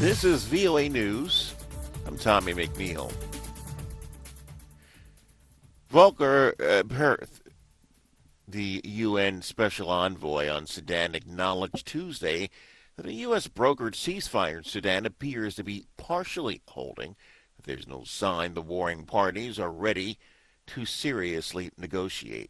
This is VOA News. I'm Tommy McNeil. Volker Perth, the UN Special Envoy on Sudan, acknowledged Tuesday that a U.S. brokered ceasefire in Sudan appears to be partially holding. There's no sign the warring parties are ready to seriously negotiate.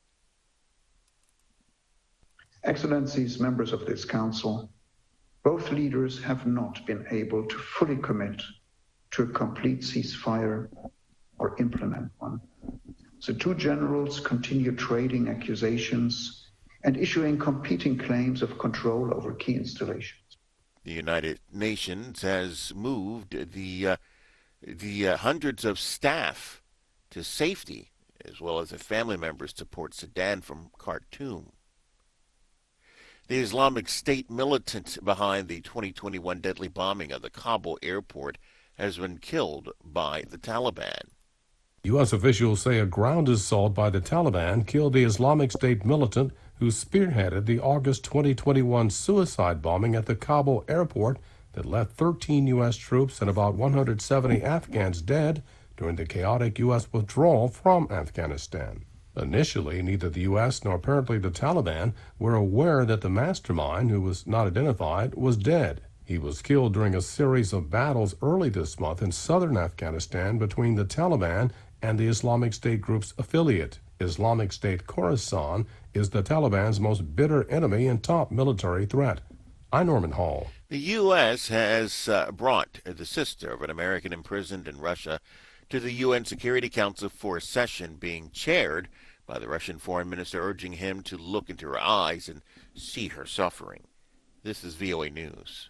Excellencies, members of this Council, both leaders have not been able to fully commit to a complete ceasefire or implement one. The two generals continue trading accusations and issuing competing claims of control over key installations. The United Nations has moved the hundreds of staff to safety, as well as the family members to Port Sudan from Khartoum. The Islamic State militant behind the 2021 deadly bombing of the Kabul airport has been killed by the Taliban. U.S. officials say a ground assault by the Taliban killed the Islamic State militant who spearheaded the August 2021 suicide bombing at the Kabul airport that left 13 U.S. troops and about 170 Afghans dead during the chaotic U.S. withdrawal from Afghanistan. Initially, neither the U.S. nor apparently the Taliban were aware that the mastermind, who was not identified, was dead. He was killed during a series of battles early this month in southern Afghanistan between the Taliban and the Islamic State group's affiliate. Islamic State Khorasan is the Taliban's most bitter enemy and top military threat. I'm Norman Hall. The U.S. has brought the sister of an American imprisoned in Russia to the UN Security Council for a session being chaired by the Russian foreign minister, urging him to look into her eyes and see her suffering. This is VOA News.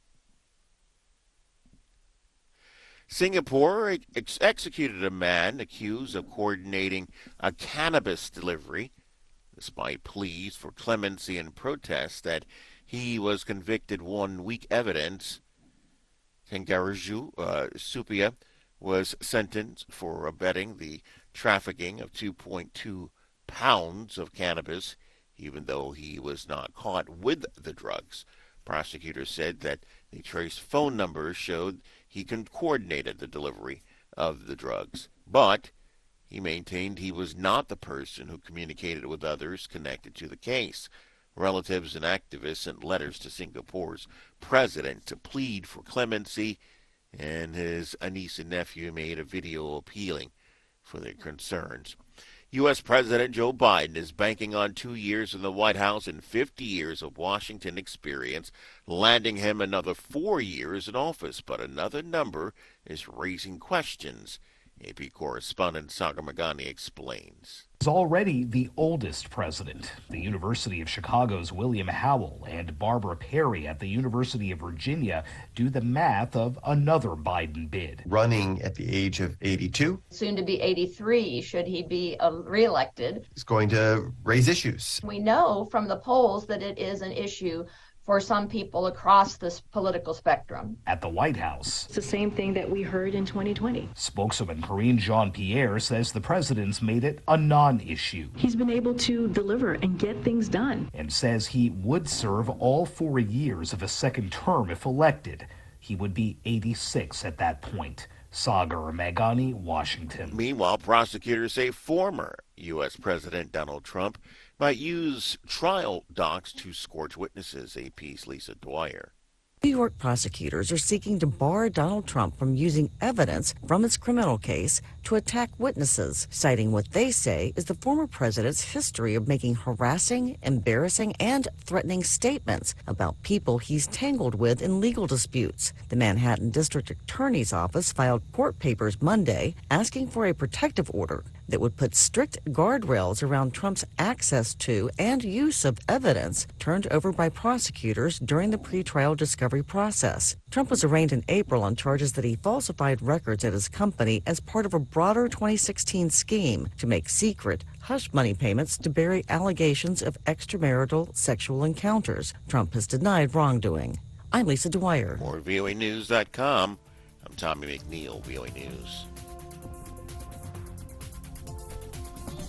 Singapore executed a man accused of coordinating a cannabis delivery, despite pleas for clemency and protests that he was convicted. 1 week evidence. Tenggaraju Supia was sentenced for abetting the trafficking of 2.2 pounds of cannabis, even though he was not caught with the drugs. Prosecutors said that the traced phone numbers showed he coordinated the delivery of the drugs, but he maintained he was not the person who communicated with others connected to the case. Relatives and activists sent letters to Singapore's president to plead for clemency, and his niece and nephew made a video appealing for their concerns. U.S. President Joe Biden is banking on 2 years in the White House and 50 years of Washington experience, landing him another 4 years in office. But another number is raising questions. AP correspondent Sagar Magani explains. He's already the oldest president. The University of Chicago's William Howell and Barbara Perry at the University of Virginia do the math of another Biden bid. Running at the age of 82. Soon to be 83, should he be reelected. Is going to raise issues. We know from the polls that it is an issue for some people across this political spectrum. At the White House, it's the same thing that we heard in 2020. Spokeswoman Karine Jean-Pierre says the president's made it a non-issue. He's been able to deliver and get things done. And says he would serve all 4 years of a second term if elected. He would be 86 at that point. Sagar Magani, Washington. Meanwhile, prosecutors say former U.S. President Donald Trump might use trial docs to scorch witnesses. AP's Lisa Dwyer. New York prosecutors are seeking to bar Donald Trump from using evidence from his criminal case to attack witnesses, citing what they say is the former president's history of making harassing, embarrassing, and threatening statements about people he's tangled with in legal disputes. The Manhattan District Attorney's Office filed court papers Monday asking for a protective order that would put strict guardrails around Trump's access to and use of evidence turned over by prosecutors during the pretrial discovery process. Trump was arraigned in April on charges that he falsified records at his company as part of a broader 2016 scheme to make secret, hush money payments to bury allegations of extramarital sexual encounters. Trump has denied wrongdoing. I'm Lisa Dwyer. More at voanews.com. I'm Tommy McNeil, VOA News.